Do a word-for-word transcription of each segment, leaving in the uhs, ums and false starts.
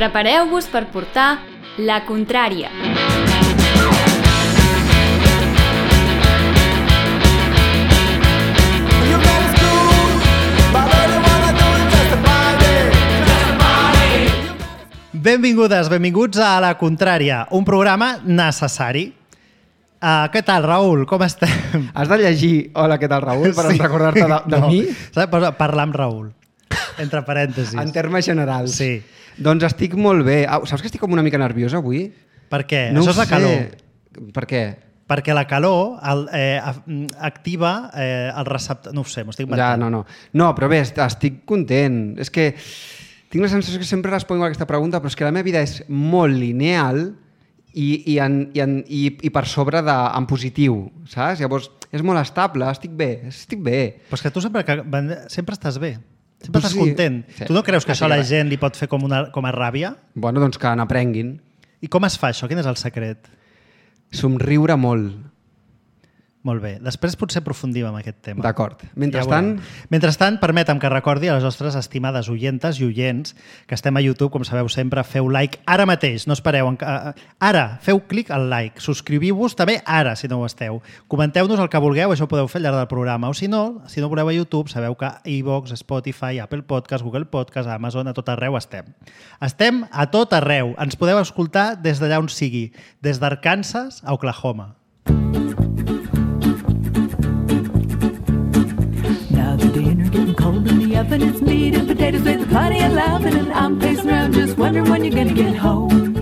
Prepareu-vos per portar la contrària. Benvingudes, benvinguts a La Contrària, un programa necessari. Uh, què tal, Raül? Com estem? Has de llegir hola, què tal, Raül, per sí. recordar-te de, de no. mi? Saps? Parlar amb Raül, entre parèntesis. En termes generals. Sí. Doncs estic molt bé. Ah, saps que estic com una mica nerviosa avui? Per què? No Això és la sé. calor. Per què? Perquè la calor el, eh, activa eh, el receptor... No ho sé, m'ho estic inventant. Ja, no, no. No, però bé, estic content. És que tinc la sensació que sempre responc a aquesta pregunta, però és que la meva vida és molt lineal i, i, en, i, en, i, i per sobre de, en positiu, saps? Llavors, és molt estable, estic bé, estic bé. Però és que tu sempre, sempre estàs bé. Sempre Pues estàs sí. content. Sí. Tu no creus que això a la gent li pot fer com, una, com a ràbia? Bueno, doncs que n'aprenguin. I com es fa això? Quin és el secret? Somriure molt. Molt bé. Després potser aprofundim en aquest tema. D'acord. Mentrestant... Ja Mentrestant, permetem que recordi a les nostres estimades oyentes i oients que estem a YouTube, com sabeu sempre, feu like ara mateix, no espereu. Ara, feu clic al like. Subscriviu-vos també ara, si no ho esteu. Comenteu-nos el que vulgueu, això ho podeu fer al llarg del programa. O si no, si no voleu a YouTube, sabeu que a iVoox, Spotify, Apple Podcast, Google Podcast, Amazon, a tot arreu estem. Estem a tot arreu. Ens podeu escoltar des d'allà on sigui, des d'Arkansas a Oklahoma. And it's meat and potatoes with plenty of laughing, and I'm pacing around just wondering when you're gonna get home.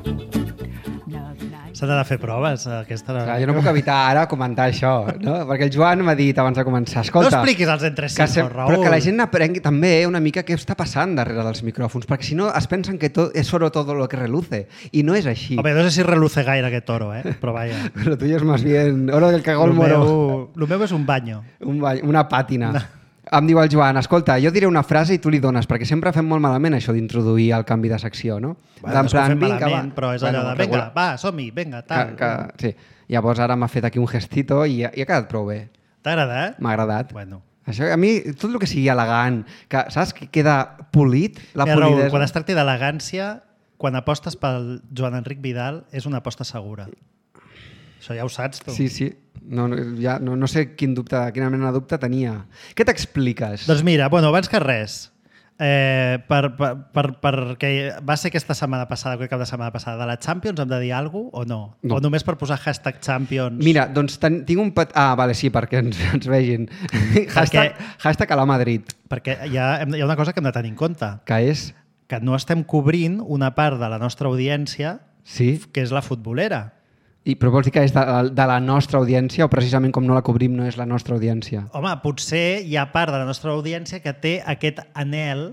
S'han de fer proves. Aquesta... Clar, jo no puc evitar ara comentar això, no? Perquè el Joan m'ha dit abans de començar, escolta... No expliquis els entresijos, se... Raül. Però que la gent aprengui també una mica què està passant darrere dels micròfons, perquè si no es pensen que tot, és oro todo lo que reluce, i no és així. Home, no sé si reluce gaire aquest oro, eh? Però vaja. Lo tuyo es más bien oro del cagó el moro. Lo meu és un banyo. Un bany, una pàtina. No. Em diu el Joan, escolta, jo diré una frase i tu li dones, perquè sempre fem molt malament això d'introduir el canvi de secció, no? Bueno, no fem malament, però és allò bueno, de, vinga, va, som-hi, vinga, tal. Que, que, sí. Llavors ara m'ha fet aquí un gestito i, i ha quedat prou bé. T'ha agradat? M'ha agradat. Bueno. Això, a mi, tot el que sigui elegant, que, saps, que queda polit, la Mira, polidesa... Raül, quan es tracti d'elegància, quan apostes pel Joan Enric Vidal, és una aposta segura. Això ja ho saps, tu. Sí, sí. No, no, ja, no, no sé quin dubte, quina mena de dubte tenia. Què t'expliques? Doncs mira, bueno, abans que res, eh, per, per, per, perquè va ser aquesta setmana passada, aquest cap de setmana passada, de la Champions hem de dir alguna cosa o no? no? O només per posar hashtag Champions? Mira, doncs ten, tinc un... Pet... Ah, vale, sí, perquè ens, ens vegin. hashtag, hashtag a la Madrid. Perquè hi ha, hi ha una cosa que hem de tenir en compte. Que és? Que no estem cobrint una part de la nostra audiència, sí? Que és la futbolera. I, però vols dir que és de, de la nostra audiència o precisament com no la cobrim no és la nostra audiència? Home, potser hi ha part de la nostra audiència que té aquest anhel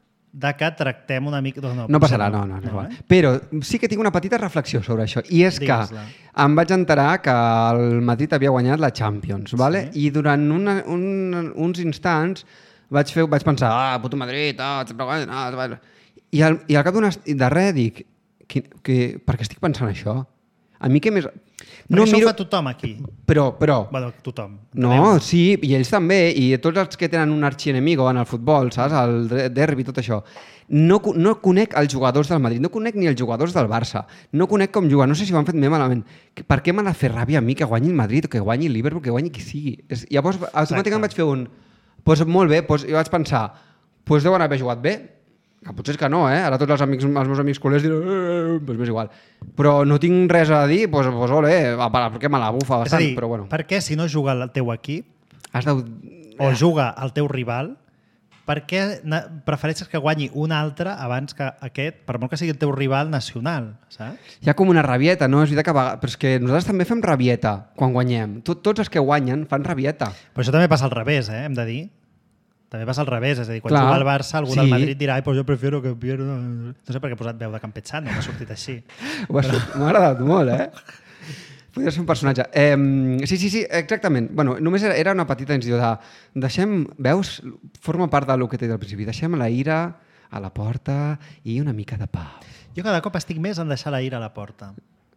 de que tractem una mica... No, no, no passarà, no, no. no, no eh? Però sí que tinc una petita reflexió sobre això. I és Digues-la. que em vaig enterar que el Madrid havia guanyat la Champions, vale? Sí. I durant una, un, uns instants vaig, fer, vaig pensar, ah, puto Madrid, ah, ah, i, al, i al cap d'una... de res dic, que, que, per què estic pensant això? A mi què més... Perquè no això miro... ho fa tothom aquí. Però, però... Bueno, tothom. No, sí, i ells també, i tots els que tenen un archienemigo en el futbol, saps? El derbi, tot això. No, no conec els jugadors del Madrid, no conec ni els jugadors del Barça, no conec com juguen, no sé si ho han fet bé malament. Per què m'ha de fer ràbia a mi que guanyi el Madrid, o que guanyi el Liverpool, que guanyi qui sigui? Llavors, automàticament vaig fer un... Doncs pues molt bé, pues, i vaig pensar, doncs pues deuen haver jugat bé. Que potser és que no, eh? Ara tots els, amics, els meus amics culers diran eh, doncs m'és igual. Però no tinc res a dir, doncs pues, ole, perquè me la bufa bastant, és a dir, però bueno. Per què si no juga el teu equip Has de... o juga el teu rival, per què prefereixes que guanyi un altre abans que aquest, per molt que sigui el teu rival nacional, saps? Hi ha com una rabieta, no? És veritat que vegades... Però és que nosaltres també fem rabieta quan guanyem. Tot, tots els que guanyen fan rabieta. Però això també passa al revés, eh? Hem de dir. També passa al revés, és a dir, quan Clar, juga el Barça, algú sí. del Madrid dirà ai, pues jo prefiero que pierda... No sé per què he posat veu de Campechano, m'ha sortit així. Però... M'ha agradat molt, eh? Podria ser un personatge. Eh, sí, sí, sí, exactament. Bueno, només era una petita incisió de... Deixem, veus, forma part del que t'he dit al principi. Deixem la ira a la porta i una mica de pau. Jo cada cop estic més en deixar la ira a la porta.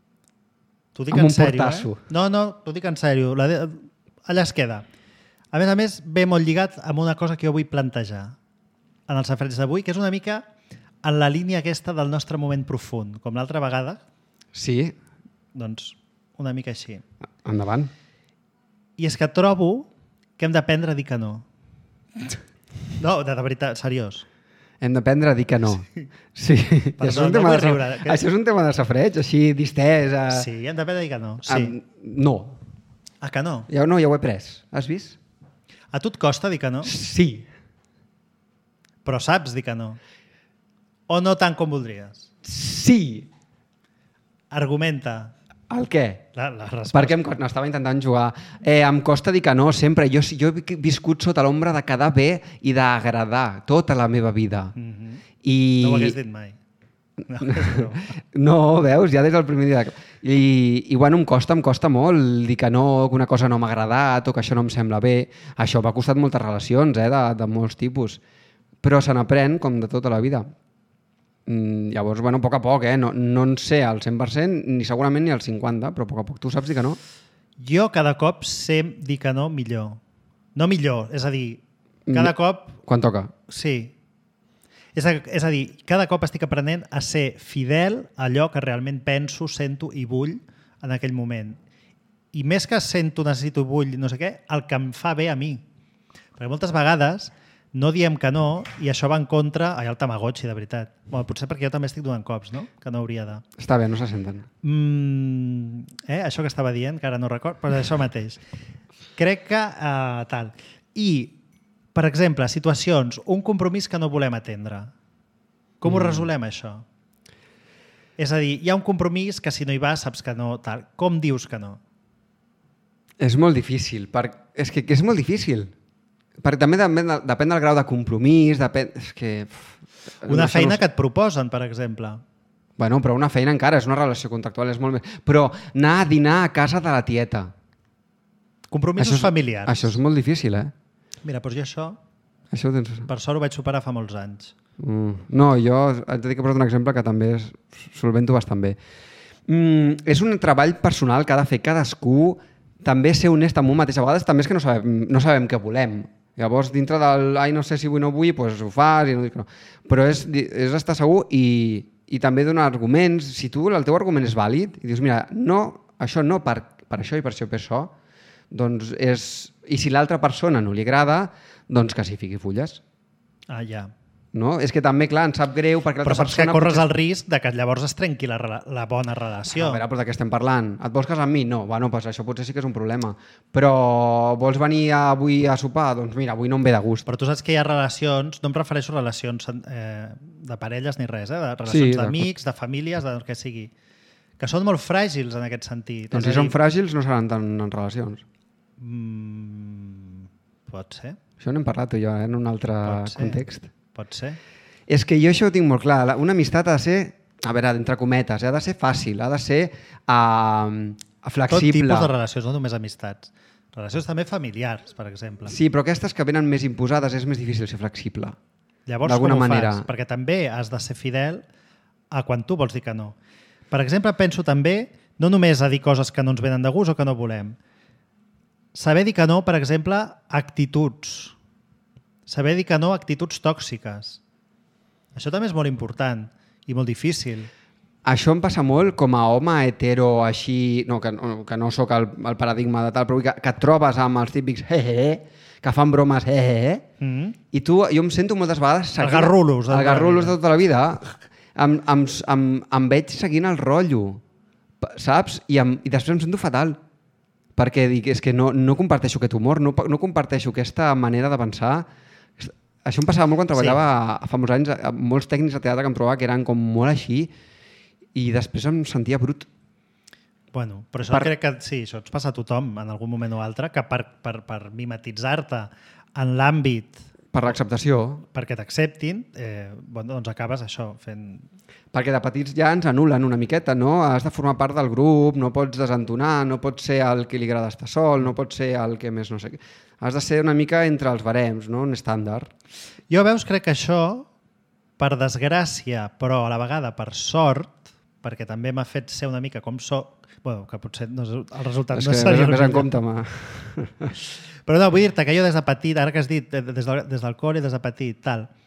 T'ho dic amb en un sèrio, portasso. Eh? No, no, t'ho dic en sèrio. La de... Allà es queda. A més a més, ve molt lligat amb una cosa que jo vull plantejar en els safareig d'avui, que és una mica en la línia aquesta del nostre moment profund, com l'altra vegada, Sí, doncs una mica així. endavant. I és que trobo que hem d'aprendre a dir que no. No, de, de veritat, seriós. Hem d'aprendre a dir que no. Sí. Perdó, això, és un no tema vull de... riure. Que- això és un tema de safreig, així distès. A... Sí, hem d'aprendre a dir que no. Sí. Am- No. Ah, que no? Ja, no, ja ho he pres. Has vist? A tu et costa dir que no? Sí. Però saps dir que no. O no tant com voldries. Sí. Argumenta El què? la, la resposta. Perquè em costa, n'estava intentant jugar. Eh, em costa dir que no, sempre. Jo, jo he viscut sota l'ombra de quedar bé i d'agradar tota la meva vida. Mm -hmm. I... No ho hagués dit mai. No, no. No, veus, ja des del primer dia. I, i bueno, em costa, em costa molt dir que no, que una cosa no m'ha agradat o que això no em sembla bé. Això m'ha costat moltes relacions, eh, de, de molts tipus. Però se n'aprèn com de tota la vida. Mm, llavors, bueno, a poc a poc, eh? No, no en sé al cent per cent, ni segurament ni al cinquanta, però a poc a poc. Tu saps dir que no? Jo cada cop sé dir que no millor. No millor, és a dir, cada Mm. cop... Quan toca? Sí. És a, és a dir, cada cop estic aprenent a ser fidel a allò que realment penso, sento i vull en aquell moment. I més que sento, necessito, vull, no sé què, el que em fa bé a mi. Perquè moltes vegades no diem que no i això va en contra... Ai, el Tamagotchi, de veritat. Bueno, potser perquè jo també estic donant cops, no? Que no hauria de... Està bé, no se senten. Mm, eh? Això que estava dient, que ara no record, però és això mateix. Crec que uh, tal. I, per exemple, situacions, un compromís que no volem atendre. Com mm. ho resolem, això? És a dir, hi ha un compromís que si no hi vas saps que no, tal. Com dius que no? És molt difícil. Per... És que, que és molt difícil. Perquè també depèn, depèn del grau de compromís, depèn... És que... Uf, Una no sé, feina no sé. que et proposen, per exemple. Bueno, però una feina encara, és una relació contractual, és molt més... Però anar a dinar a casa de la tieta. Compromisos és, familiars. Això és molt difícil, eh? Mira, doncs jo això, Això ho tens... per sort, ho vaig superar fa molts anys. Mm. No, jo haig de dir que he posat un exemple que també és, solvento bastant bé. Mm, és un treball personal que ha de fer cadascú, també ser honest amb un mateix. A vegades també és que no sabem, no sabem què volem. Llavors, dintre del ai, no sé si vull o no vull, doncs ho fas i no dic que no. Però és, és estar segur i, i també donar arguments. Si tu el teu argument és vàlid i dius, mira, no, això no per, per això i per això i per això, doncs és... I si l'altra persona no li agrada, doncs que s'hi fiqui fulles. Ah, ja. No? És que també, clar, ens sap greu perquè Però l'altra saps que persona... corres potser- el risc de que llavors es trenqui la, rela- la bona relació. A veure, però de què estem parlant? Et vols casar amb mi? No, bueno, pues això potser sí que és un problema. Però vols venir avui a sopar? Doncs mira, avui no em ve de gust. Però tu saps que hi ha relacions, no em refereixo a relacions eh, de parelles ni res, eh? De relacions Sí, sí, d'acord. d'amics, de famílies, del que sigui, que són molt fràgils en aquest sentit. Doncs És si a són dir, fràgils no seran tan en relacions. mm, pot ser, Això n'hem parlat tu i jo, eh, en un altre pot ser, context. pot ser. És que jo això ho tinc molt clar. La- Una amistat ha de ser, a veure, entre cometes, eh, ha de ser fàcil, ha de ser uh, Tot flexible. tipus de relacions, no només amistats. Relacions també familiars, per exemple. Sí, però aquestes que venen més imposades és més difícil ser flexible. Llavors, d'alguna com ho manera. fas? Perquè també has de ser fidel a quan tu vols dir que no. Per exemple, penso també, no només a dir coses que no ens venen de gust o que no volem. Saber dir que no, per exemple, a actituds. Saber dir que no a actituds tòxiques. Això també és molt important i molt difícil. Això em passa molt com a home hetero així, no, que, no, que no sóc el, el paradigma de tal, però que, que et trobes amb els típics hehehe, que fan bromes hehehe, Mm -hmm. i tu, jo em sento moltes vegades... seguint- garrulos de tota El la garrulos vida. de tota la vida. Em, em, em, em veig seguint el rotllo, p- saps? I, em, I després em sento fatal. Perquè dic, és que no, no comparteixo aquest humor, no, no comparteixo aquesta manera de pensar. Això em passava molt quan treballava sí. fa molts anys, amb molts tècnics de teatre que em trobava que eren com molt així, i després em sentia brut. Bueno, però això Per- crec que sí, això ens passa a tothom en algun moment o altre, que per, per, per mimetitzar-te en l'àmbit Per l'acceptació. perquè t'acceptin, eh, bueno, doncs acabes això, fent... Perquè de petits ja ens anulen una miqueta, no? Has de formar part del grup, no pots desentonar, no pots ser el que li agrada estar sol, no pots ser el que més no sé què. Has de ser una mica entre els barems, no? Un estàndard. Jo, veus, crec que això, per desgràcia, però a la vegada per sort, perquè també m'ha fet ser una mica com soc, bueno, que potser no és, el resultat És no que seria vés, el vés en millor. compte, ma. Però no, vull dir-te que jo des de petit, ara que has dit, des del, des del cor i des de petit, tal,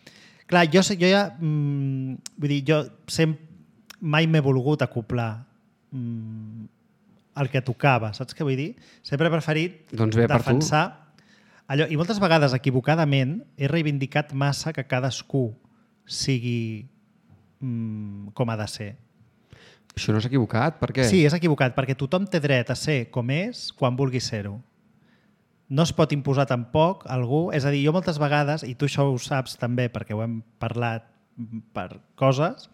Clar, jo, sé- jo ja... Mm, vull dir, jo sempre, mai m'he volgut acoplar mm, el que tocava, saps què vull dir? Sempre he preferit Doncs bé per tu. defensar allò. I moltes vegades, equivocadament, he reivindicat massa que cadascú sigui mm, com ha de ser. Això no s'ha equivocat, per què? Sí, és equivocat, perquè tothom té dret a ser com és quan vulgui ser-ho. No es pot imposar tampoc a algú... És a dir, jo moltes vegades, i tu això ho saps també perquè ho hem parlat per coses,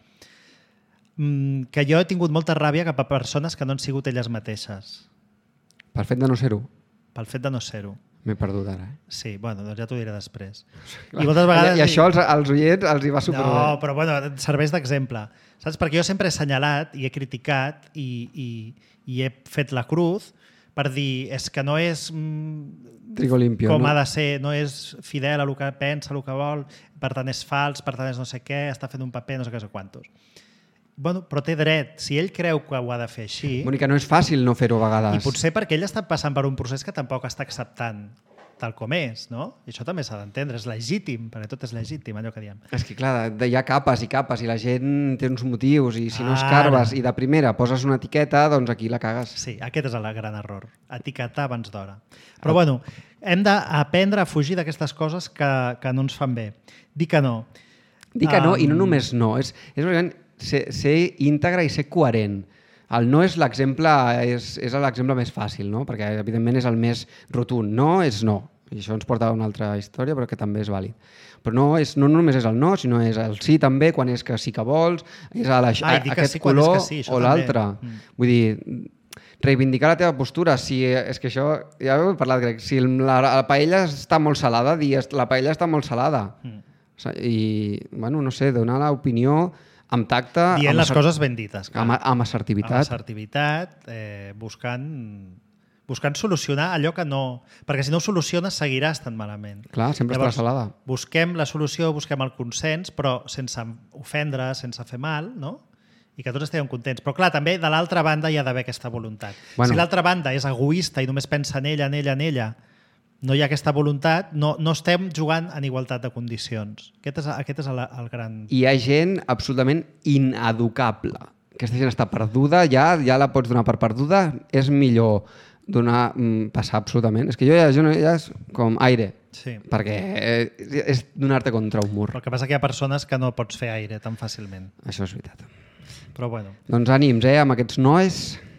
mm, que jo he tingut molta ràbia cap a persones que no han sigut elles mateixes, Per fet de no ser-ho. pel fet de no ser-ho. M'he perdut ara, eh? Sí, bueno, doncs ja t'ho diré després. I moltes vegades... I, i això als, als oients els hi va superbé. No, però bueno, serveix d'exemple. Saps? Perquè jo sempre he assenyalat i he criticat i, i, i he fet la cruz per dir, és que no és mm, Trigo limpio, com no? ha de ser, no és fidel a el que pensa, el que vol, per tant és fals, per tant és no sé què, està fent un paper, no sé què, no sé quantos. Bueno, però té dret. Si ell creu que ho ha de fer així... Mònica, no és fàcil no fer-ho a vegades. I potser perquè ell està passant per un procés que tampoc està acceptant tal com és, no? I això també s'ha d'entendre, és legítim, perquè tot és legítim, allò que diem. És que, clar, de- hi ha capes i capes i la gent té uns motius i si no Ara. escarbes i de primera poses una etiqueta, doncs aquí la cagues. Sí, aquest és el gran error, etiquetar abans d'hora. Però bueno, hem d'aprendre a fugir d'aquestes coses que, que no ens fan bé. Dir que no. Dir que no, Um, i no només no, és, és bàsicament ser, ser íntegre i ser coherent. El no és l'exemple és, és l'exemple més fàcil, no? Perquè evidentment és el més rotund. No és no. I això ens porta a una altra història, però que també és vàlid. Però no, és, no només és el no, sinó és el sí també, quan és que sí que vols, és a la, Ai, dir que aquest sí quan és color que sí, això o també. l'altre. Mm. Vull dir, reivindicar la teva postura. Si, és que això, ja ho he parlat, crec, si la, la paella està molt salada, dir la paella està molt salada. Mm. I, bueno, no sé, donar l'opinió amb tacte... Dient amb les assert- coses ben dites. clar. Amb, amb Amb assertivitat. assertivitat, eh, buscant, buscant solucionar allò que no... Perquè si no ho soluciones seguiràs tan malament. Clar, sempre estarà salada. Busquem la solució, busquem el consens, però sense ofendre, sense fer mal, no? I que tots estiguem contents. Però clar, també de l'altra banda hi ha d'haver aquesta voluntat. Bueno. Si l'altra banda és egoista i només pensa en ella, en ella, en ella, no hi ha aquesta voluntat, no, no estem jugant en igualtat de condicions. Aquest és, aquest és el, el gran... Hi ha gent absolutament ineducable. Aquesta gent està perduda, ja ja la pots donar per perduda, és millor donar, mm, passar absolutament. És que jo ja, jo no, ja és com aire, Sí. perquè eh, és donar-te contra un mur. Però el que passa que hi ha persones que no pots fer aire tan fàcilment. Això és veritat. Però bueno, Doncs ànims, eh? Amb aquests noes,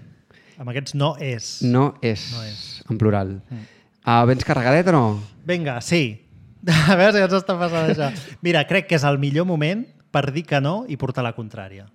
amb aquests no és. no és, No és. en plural. Uh, vens carregadet o no? Vinga, sí. A veure si ens està passant això. Mira, crec que és el millor moment per dir que no i portar la contrària.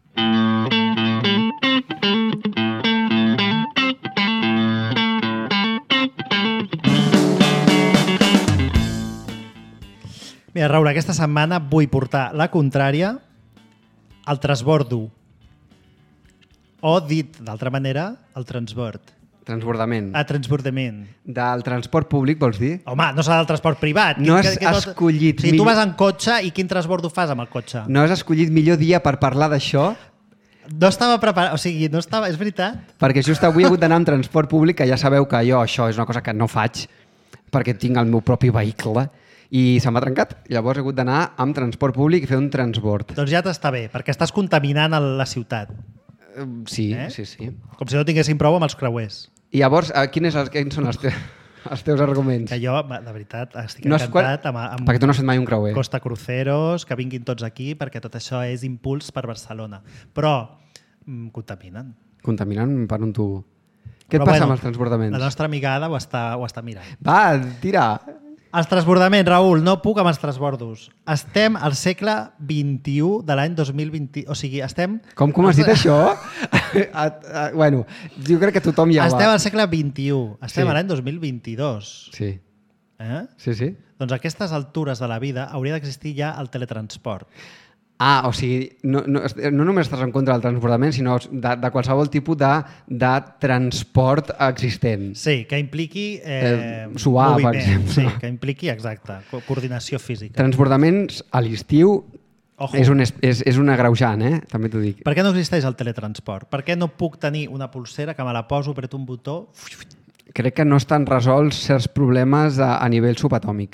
Mira, Raül, aquesta setmana vull portar la contrària al transbordo. O, dit d'altra manera, al transbord. Transbordament. A transbordament. Del transport públic, vols dir? Home, no serà del transport privat. No Quin- has que- que escollit O sigui, tu millor- vas en cotxe i quin transbordo fas amb el cotxe? No has escollit millor dia per parlar d'això? No estava preparat, o sigui, no estava... És veritat? Perquè just avui he hagut d'anar en transport públic, que ja sabeu que jo això és una cosa que no faig, perquè tinc el meu propi vehicle, i se m'ha trencat. Llavors he hagut d'anar amb transport públic i fer un transbord. Doncs ja t'està bé, perquè estàs contaminant el- la ciutat. Eh, Sí, Eh? sí, sí. Com si no tinguessin prou amb els creuers. I llavors, eh, quins, és el, quins són els, te, els teus arguments? Que jo, de veritat, estic No has encantat amb, amb Perquè tu no has fet mai un creuer. Costa Cruceros, que vinguin tots aquí, perquè tot això és impuls per Barcelona. Però mm, contaminen. Contaminant per un tubo. Què et Però, passa bueno, amb els transbordaments? La nostra amiga Ada ho està, ho està mirant. Va, tira! Els transbordaments, Raül, no puc amb els transbordos. Estem al segle vint-i-u de l'any dos mil vint... O sigui, estem... Com, com has dit això? a, a, bueno, jo crec que tothom ja Estem va. al segle vint-i-u. Estem Sí. a l'any dos mil vint-i-dos. Sí, Eh? sí, sí. Doncs a aquestes altures de la vida hauria d'existir ja el teletransport. Ah, o sigui, no, no, no només estàs en contra del transbordament, sinó de, de qualsevol tipus de, de transport existent. Sí, que impliqui eh, Eh, suar, per moviment. exemple. Sí, que impliqui, exacte, co- coordinació física. Transbordaments a l'estiu Ojo. és un, és, és un agreujant, eh? També t'ho dic. Per què no existeix el teletransport? Per què no puc tenir una pulsera que me la poso, apreto un botó... Crec que no estan resolts certs problemes a, a nivell subatòmic.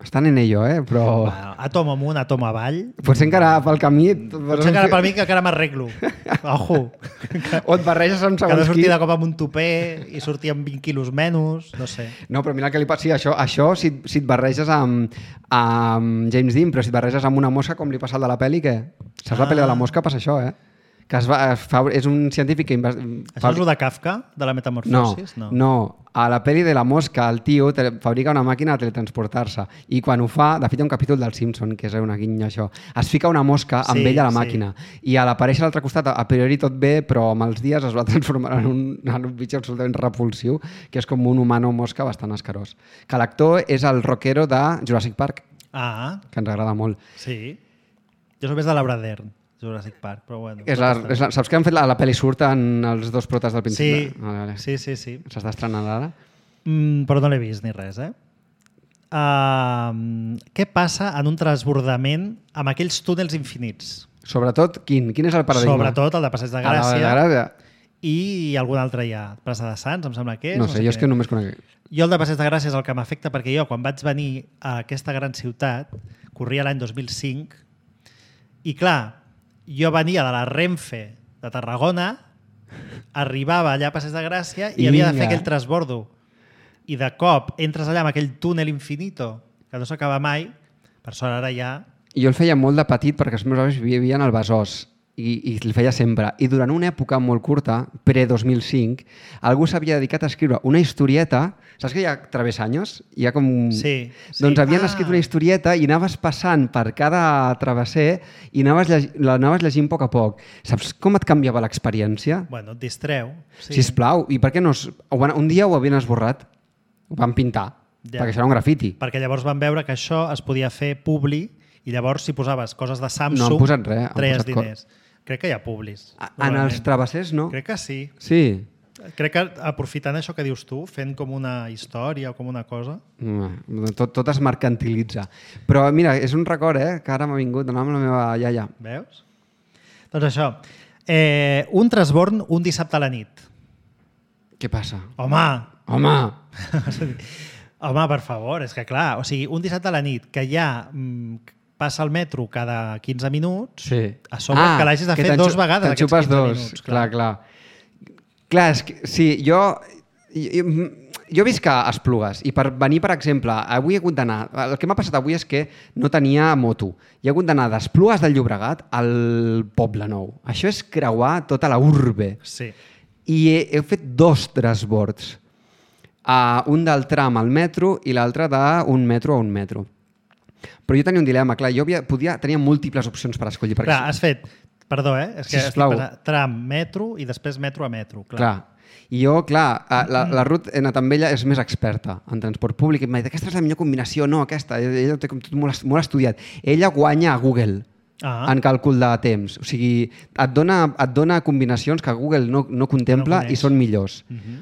estan en ello, eh? Però Bueno, atom amunt, atom avall. potser encara pel camí... Potser encara per mi que encara m'arreglo. Ojo. O et barreges amb Que no segons sortir qui. de cop amb un tupé i sortir amb vint quilos menys, no sé. No, però mira el que li passa. Sí, això, això si, si et barreges amb, amb James Dean, però si et barreges amb una mosca, com li passa al de la pel·li, què? Saps la pel·li de la mosca? Passa això, eh? Que es va, es fa, és un científic que... Invas... Això és el de Kafka, de la No, metamorfosis? no, no. A la pel·li de la mosca, el tio te- fabrica una màquina de teletransportar-se i quan ho fa, de fet hi ha un capítol del Simpson, que és una guinya això, es fica una mosca amb Sí, ell a la sí. màquina i a l'aparèixer a l'altre costat, a priori tot bé, però amb els dies es va transformar en un, en un bitx absolutament repulsiu, que és com un humano mosca bastant escarós. Que l'actor és el rockero de Jurassic Park, Ah, que ens agrada molt. sí. Jo soc més de Laura Dern, Jurassic Park, però bueno. És la, és la, saps que han fet la, la pel·li surten els dos protes del principi? Sí, Vale, vale. sí, sí, sí. S'està estrenant ara? Mm, però no l'he vist ni res, eh? Uh, què passa en un transbordament amb aquells túnels infinits? Sobretot, quin? Quin és el paradigma? Sobretot el de Passeig de Ah, la Gràcia de Gràcia. i algun altre ja. Plaça de Sants, em sembla que és. No sé, jo és que quin només conec... Jo el de Passeig de Gràcia és el que m'afecta perquè jo, quan vaig venir a aquesta gran ciutat, corria l'any dos mil cinc, i clar, jo venia de la Renfe de Tarragona, arribava allà a Passeig de Gràcia i, I havia de fer vinga. aquell transbordo. I de cop entres allà amb aquell túnel infinito que no s'acaba mai, per sort ara ja... Jo el feia molt de petit perquè els meus avis vivien al Besòs i, i el feia sempre. I durant una època molt curta, pre-dos mil cinc, algú s'havia dedicat a escriure una historieta. Saps que hi ha travessanyos? Hi ha com... Sí, sí. Doncs havien Ah. escrit una historieta i anaves passant per cada travesser i anaves lleg... l'anaves llegint a poc a poc. Saps com et canviava l'experiència? Bueno, et distreu. Sí. Sisplau, i per què no... Es... ho van- Un dia ho havien esborrat, ho van pintar, Ja. perquè això era un grafiti. Perquè llavors van veure que això es podia fer publi i llavors si posaves coses de Samsung No han posat res, han treies posat co- diners. Crec que hi ha publis. A- En els travessers no. Crec que sí. Sí. Crec que aprofitant això que dius tu, fent com una història o com una cosa... Mm, Tot, tot es mercantilitza. Però mira, és un record, eh, que ara m'ha vingut d'anar amb la meva iaia. Veus? Doncs això. Eh, un transborn un dissabte a la nit. Què passa? Home! Home! Home, per favor, és que clar, o sigui, un dissabte a la nit que ja mm, passa el metro cada quinze minuts, Sí. a sobre que l'hagis de que fer te'n dos xu- vegades te'n aquests xupes quinze dos. minuts. Clar, clar. Clar, és que, sí, jo, jo, jo visc a Esplugues i per venir, per exemple, avui he hagut d'anar... El que m'ha passat avui és que no tenia moto. He hagut d'anar d'Esplugues del Llobregat al Poble Nou. Això és creuar tota la urbe. Sí. I he, he fet dos transbords. Uh, un del tram al metro i l'altre d'un metro a un metro. Però jo tenia un dilema, clar, jo havia, podia, tenia múltiples opcions per escollir. Perquè, Clar, has fet... Perdó, eh? És que Sisplau. estic pensant, tram, metro i després metro a metro. Clar. clar. I jo, clar, eh, la, la Ruth he anat amb ella, és més experta en transport públic i m'ha dit, aquesta és la millor combinació, no, aquesta, ella ho té com tot molt, molt estudiat. Ella guanya a Google Ah. en càlcul de temps. O sigui, et dona, et dona combinacions que Google no, no contempla No i coneix. són millors. Uh -huh.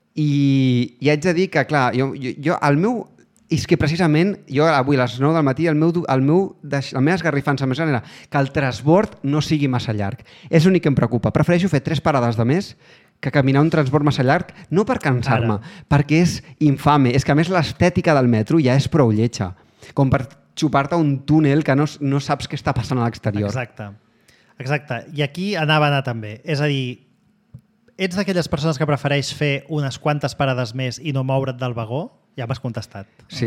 I, i haig de dir que, clar, jo, jo, jo el meu... És que precisament, jo avui a les nou del matí, el meu, du- el meu, deix- la meva esgarrifança més gran era que el transbord no sigui massa llarg. És l'únic que em preocupa. Prefereixo fer tres parades de més que caminar un transbord massa llarg, no per cansar-me, perquè és infame. És que, a més, l'estètica del metro ja és prou lletja. Com per xupar-te un túnel que no, no saps què està passant a l'exterior. Exacte. Exacte. I aquí anava a anar també. És a dir, ets d'aquelles persones que prefereix fer unes quantes parades més i no moure't del vagó? Ja m'has contestat. Sí.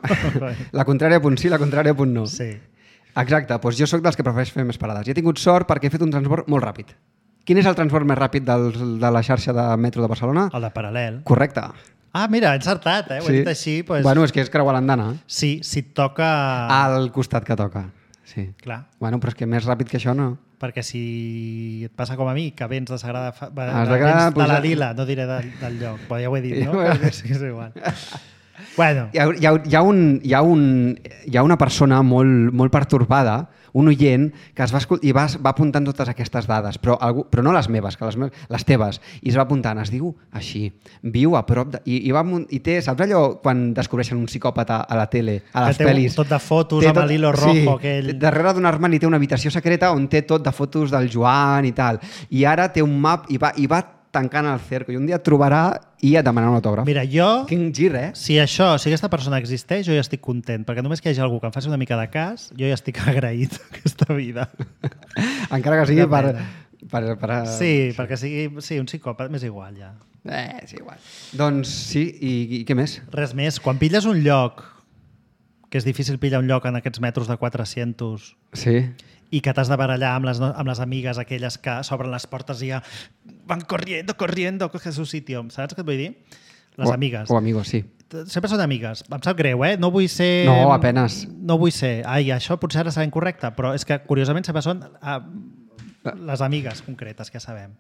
La contrària a punt sí, la contrària a punt no. Sí. Exacte, doncs jo sóc dels que prefereix fer més parades. I he tingut sort perquè he fet un transport molt ràpid. Quin és el transport més ràpid del, de la xarxa de metro de Barcelona? El de paral·lel. Correcte. Ah, mira, he encertat, eh? Ho he dit així. Doncs... Bueno, és que és creuar l'andana. Sí, si et toca... Al costat que toca. Sí. Clar, Bueno, però és que més ràpid que això no. perquè si et passa com a mi, que vens de Sagrada... Fa... va- Has de vens quedar de la posat- Lila, no diré del, del lloc, però ja ho he dit, no? Ja ho has Sí, és igual. Bueno, Hi ha, hi, ha, hi, ha un, hi, ha un, hi ha una persona molt, molt pertorbada, un oient, que es va, escol- i va, va apuntant totes aquestes dades, però, algú, però no les meves, que les, meves, les teves, i es va apuntant, es diu així, viu a prop de... I, i, va, amunt- i té, saps allò quan descobreixen un psicòpata a la tele, a les que té un- pel·lis? tot de fotos Té amb l'hilo rojo, sí, aquell... darrere d'un armari té una habitació secreta on té tot de fotos del Joan i tal, i ara té un map i va, i va tancant el cerco, i un dia trobarà i et demanen un autògraf. Mira, jo... Quin gir, eh? Si això, si aquesta persona existeix, jo ja estic content, perquè només que hi hagi algú que em faci una mica de cas, jo ja estic agraït aquesta vida. Encara que sigui Que per... pena. per, per Sí, perquè sigui sí, un psicòpat, m'és igual ja. Eh, és igual. Doncs sí, i, i què més? Res més, quan pilles un lloc, que és difícil pillar un lloc en aquests metros de quatre-cents, Sí. i que t'has de barallar amb les, no- amb les amigues aquelles que s'obren les portes i ja van corriendo, corriendo, coge su sitio. Saps què et vull dir? Les o, amigues. O amigos, sí. Sempre són amigues. Em sap greu, eh? No vull ser... No, apenas. No vull ser... Ai, això potser ara serà incorrecte, però és que, curiosament, sempre són uh, les amigues concretes, que ja sabem.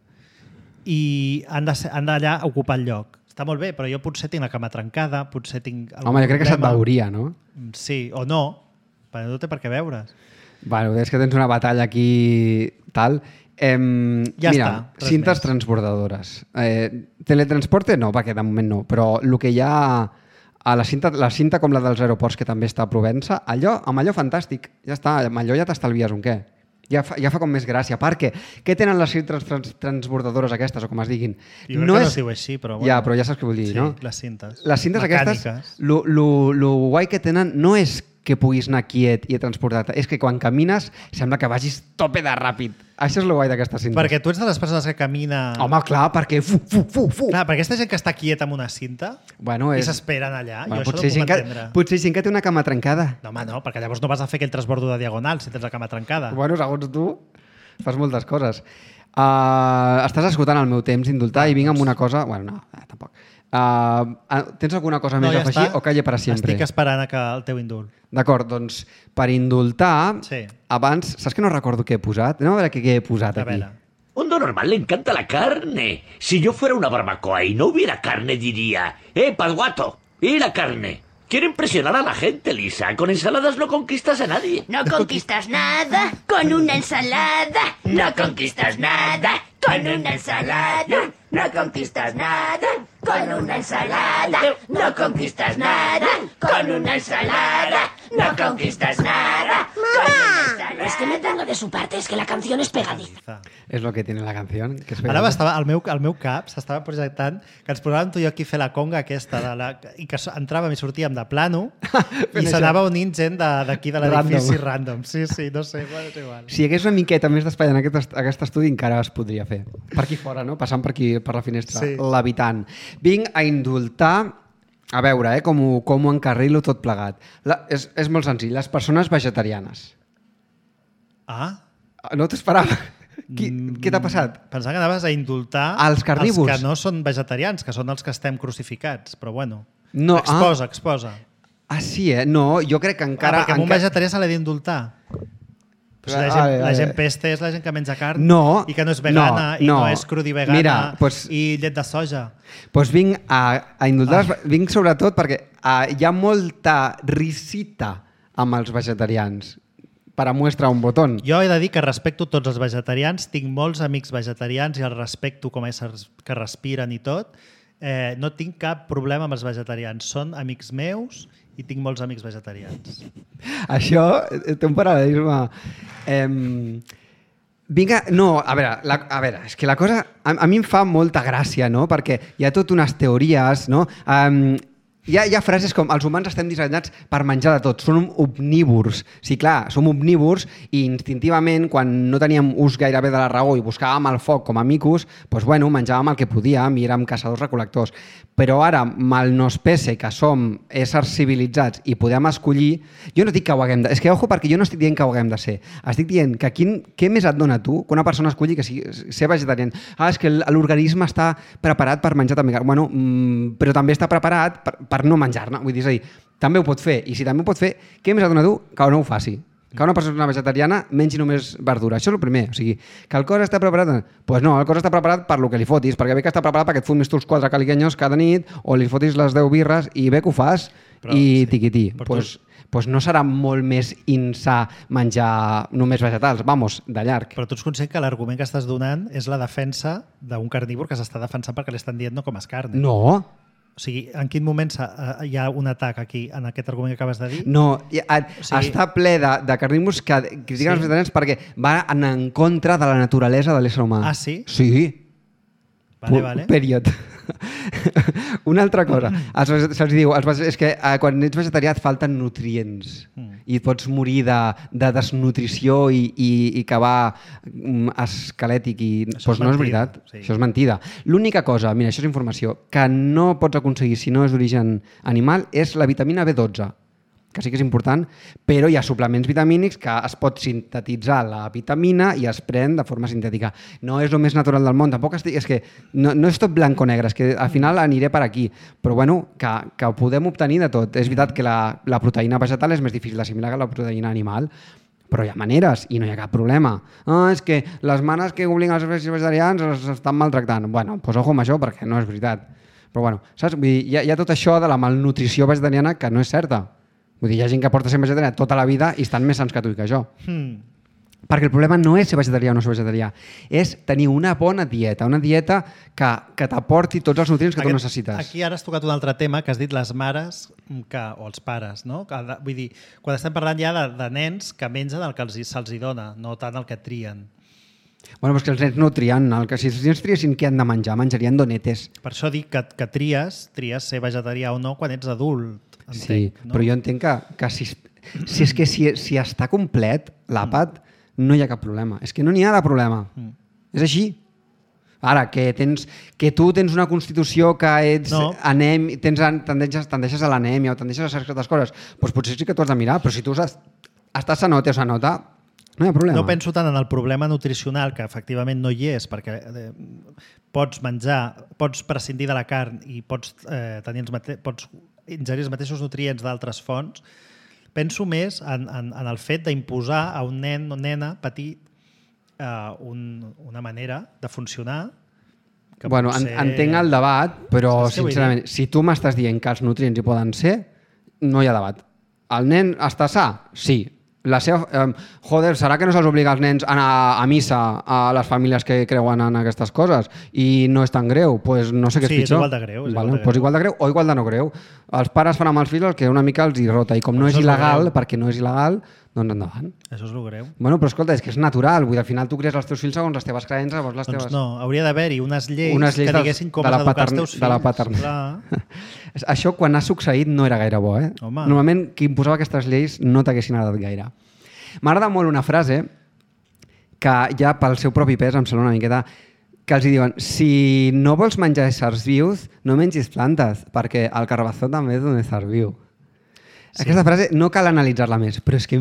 I han de ser- han d'allà ocupar el lloc. Està molt bé, però jo potser tinc la cama trencada, potser tinc... algun Home, jo crec que se't problema. veuria, no? Sí, o no. Perquè no té per què veure's. Bueno, és que tens una batalla aquí tal. Em, Ja mira, està, res cintes més. transbordadores. Eh, teletransporte no, perquè de moment no, però el que hi ha a la cinta, la cinta com la dels aeroports, que també està a Provença, allò, amb allò fantàstic. Ja està, amb allò ja t'estalvies un què. Ja fa, ja fa com més gràcia, perquè què tenen les cintes trans, transbordadores aquestes, o com es diguin? Jo crec que no es diu així, però... Ja, però ja saps què vull dir, sí, no? les cintes. Les cintes Mecàniques. aquestes, lo, lo, lo guai que tenen no és que puguis anar quiet i transportar-te, és que quan camines sembla que vagis tope de ràpid. Això és lo guai d'aquestes cintes. Perquè tu ets de les persones que camina... Home, clar, perquè fu, fu, fu, fu. Clar, perquè aquesta gent que està quieta amb una cinta Bueno, i és... s'esperen allà, Bueno, jo això no potser, ho puc gent que, entendre. potser gent que té una cama trencada. No, home, no, perquè llavors no vas a fer aquell transbordo de diagonal si tens la cama trencada. Bueno, segons tu, fas moltes coses. Uh, estàs esgotant el meu temps d'indultar i vinc amb una cosa... Bueno, no, eh, tampoc. Uh, tens alguna cosa més a afegir o calle para siempre? Estic esperant a que el teu indult. D'acord, doncs per indultar, Sí. abans, saps que no recordo què he posat? Anem a veure què, què he posat A aquí. veure. Hondo normal le encanta la carne. Si yo fuera una barbacoa y no hubiera carne, diría, ¡eh, pasguato! ¿Y la carne? Quiero impresionar a la gente, Lisa. Con ensaladas no conquistas a nadie. No conquistas nada con una ensalada. No conquistas nada con una ensalada. No conquistas nada con una ensalada. No conquistas nada con una ensalada. No conquistas nada con una ensalada. No es que me tengo de su parte, es que la canción es pegadiza. És lo que tiene la canció. Que és Ara estava, al, meu, al meu cap s'estava projectant que ens posàvem tu i jo aquí a fer la conga aquesta de la, i que so- entràvem i sortíem de plano i això. s'anava unint gent de- d'aquí de l'edifici Random. random. Sí, sí, no sé, bueno, és igual. Si hi hagués una miqueta més d'espai en aquest, est- aquest estudi encara es podria fer. Per aquí fora, no? Passant per aquí, per la finestra, Sí. l'habitant. Vinc a indultar, a veure, eh, com, ho, com ho encarrilo tot plegat. La, és, és molt senzill, les persones vegetarianes. Ah? No t'esperava. Qui, què t'ha passat? Pensava que anaves a indultar Els carnívors. els que no són vegetarians, que són els que estem crucificats, però bueno. No, exposa, exposa. Ah, sí, eh? No, jo crec que encara... ah, perquè amb un encara... vegetarià se l'ha d'indultar. Però si la, Ah, gent, vale, la vale. gent peste és la gent que menja carn No, i que no és vegana no, i no, no. és crudivegana Mira, pues- i llet de soja. Doncs vinc a, a indultar, ah. vinc sobretot perquè uh, hi ha molta risita amb els vegetarians per a muestra un botó. Jo he de dir que respecto tots els vegetarians, tinc molts amics vegetarians i els respecto com a éssers que respiren i tot. Eh, no tinc cap problema amb els vegetarians. Són amics meus i tinc molts amics vegetarians. Això eh, té un paral·lelisme. Eh, vinga, no, a veure, la, a veure, és que la cosa a, a mi em fa molta gràcia, no? Perquè hi ha tot unes teories, no? Um, hi, ha, hi ha frases com els humans estem dissenyats per menjar de tot, som omnívors. Sí, clar, som omnívors i instintivament, quan no teníem ús gairebé de la raó i buscàvem el foc com a micos, doncs, bueno, menjàvem el que podíem i érem caçadors-recol·lectors. Però ara, mal nos pese que som éssers civilitzats i podem escollir, jo no dic que ho haguem de... És que, ojo, perquè jo no estic dient que ho haguem de ser. Estic dient que quin, què més et dona tu que una persona escolli que sigui, ser vegetarià? Ah, és que l'organisme està preparat per menjar també carn. Bueno, mmm, però també està preparat per, per no menjar-ne. Vull dir, és a dir, també ho pot fer. I si també ho pot fer, què més et dona tu que no ho faci? Que una persona vegetariana mengi només verdura. Això és el primer. O sigui, que el cos està preparat... Doncs pues no, el cos està preparat per lo que li fotis, perquè bé que està preparat perquè et fumis tu els quatre caliguenyos cada nit o li fotis les deu birres i bé que ho fas. Però, i sí, tiquití. Doncs pues, pues no serà molt més insà menjar només vegetals. Vamos, de llarg. Però tu ets conscient que l'argument que estàs donant és la defensa d'un carnívor que s'està defensant perquè li estan dient no comes carn. No. O sigui, en quin moment hi ha un atac aquí, en aquest argument que acabes de dir? No, hi ha, O sigui- està ple de, de carnívors que critiquen Sí. els vegetarians perquè van en contra de la naturalesa de l'ésser humà. Ah, sí? Sí. Vale, vale. Period. Una altra cosa. Se'ls se diu, els, és que eh, quan ets vegetarià et falten nutrients mm. i et pots morir de, de desnutrició i, i, i acabar mm, esquelètic. I, doncs no és veritat. Sí. Això és mentida. L'única cosa, mira, això és informació, que no pots aconseguir si no és d'origen animal és la vitamina B dotze. Que sí que és important, però hi ha suplements vitamínics que es pot sintetitzar la vitamina i es pren de forma sintètica. No és el més natural del món, tampoc estic, és que no, no és tot blanc o negre, és que al final aniré per aquí, però bueno, que, que ho podem obtenir de tot. És veritat que la, la proteïna vegetal és més difícil d'assimilar que la proteïna animal, però hi ha maneres i no hi ha cap problema. Ah, és que les manes que obliguen els vegetarians els estan maltractant. Bueno, doncs ojo amb això perquè no és veritat. Però bueno, saps? Vull dir, hi ha, hi ha tot això de la malnutrició vegetariana que no és certa. Vull dir, hi ha gent que porta sent vegetarià tota la vida i estan més sans que tu i que jo. Hmm. Perquè el problema no és ser vegetarià o no ser vegetarià, és tenir una bona dieta, una dieta que, que t'aporti tots els nutrients que Aquest, tu necessites. Aquí ara has tocat un altre tema que has dit les mares que, o els pares, no? Que, vull dir, quan estem parlant ja de, de nens que mengen el que els, se'ls hi dona, no tant el que trien. Bueno, però és que els nens no trien. El que, si els nens triessin què han de menjar, menjarien donetes. Per això dic que, que tries, tries ser vegetarià o no quan ets adult. Entenc, sí, no? Però jo entenc que, que si, si, és que si, si està complet l'àpat, no hi ha cap problema. És que no n'hi ha de problema. Mm. És així. Ara, que, tens, que tu tens una constitució que ets no. anem, tens, tendeixes, tendeixes a l'anèmia o tendeixes a certes coses, doncs potser sí que t'ho has de mirar, però si tu estàs, estàs sanote o sanota, no hi ha problema. No penso tant en el problema nutricional, que efectivament no hi és, perquè eh, pots menjar, pots prescindir de la carn i pots, eh, tenir els mate- pots ingerir els mateixos nutrients d'altres fonts. Penso més en, en, en el fet d'imposar a un nen o nena petit eh, un, una manera de funcionar. Que bueno, potser... entenc el debat, però sincerament, si tu m'estàs dient que els nutrients hi poden ser, no hi ha debat. El nen està sa? Sí. La seva, eh, joder, serà que no se'ls obliga als nens a anar a missa a les famílies que creuen en aquestes coses i no és tan greu? Pues no sé què és sí, pitjor. Sí, és igual de greu. És vale? igual de greu. Pues igual de greu o igual de no greu. Els pares fan amb els fills el que una mica els hi rota i com no és il·legal, perquè no és il·legal, doncs endavant. Això és el greu. Bueno, però escolta, és que és natural. Vull dir, al final tu crees els teus fills segons les teves creences. Les doncs teves... no, hauria d'haver-hi unes lleis, unes lleis que diguessin com has d'educar els teus fills. De la paternitat. Això quan ha succeït no era gaire bo. Eh? Home. Normalment qui imposava aquestes lleis no t'haguessin agradat gaire. M'agrada molt una frase que ja pel seu propi pes em sembla una miqueta que els diuen, si no vols menjar éssers vius, no mengis plantes, perquè el carbazó també és un ésser viu. Sí. Aquesta frase no cal analitzar-la més, però és que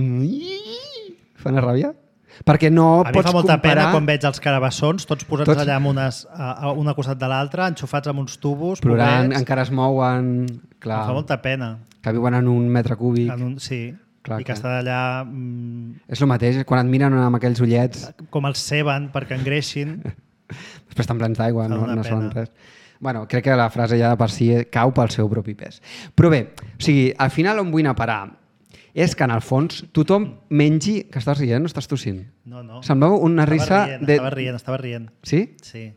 fa una ràbia. Perquè no a pots mi fa molta comparar... pena quan veig els carabassons, tots posats tots... allà amb unes, a, una costat de l'altra, enxufats amb uns tubos, plorant, pobrets. Encara es mouen... Clar, em fa molta pena. Que viuen en un metre cúbic. En un, sí. Clar, i que, que està d'allà... Mm, és el mateix, quan et miren amb aquells ullets... Com els ceben perquè engreixin. Després estan plens d'aigua, no, no són res. Bueno, crec que la frase ja de per si cau pel seu propi pes. Però bé, o sigui, al final on vull anar a parar és que en el fons tothom mengi... Que estàs rient o estàs tossint? No, no. Semblava una estava risa... Rient, de... Estava rient, estava rient. Sí? Sí.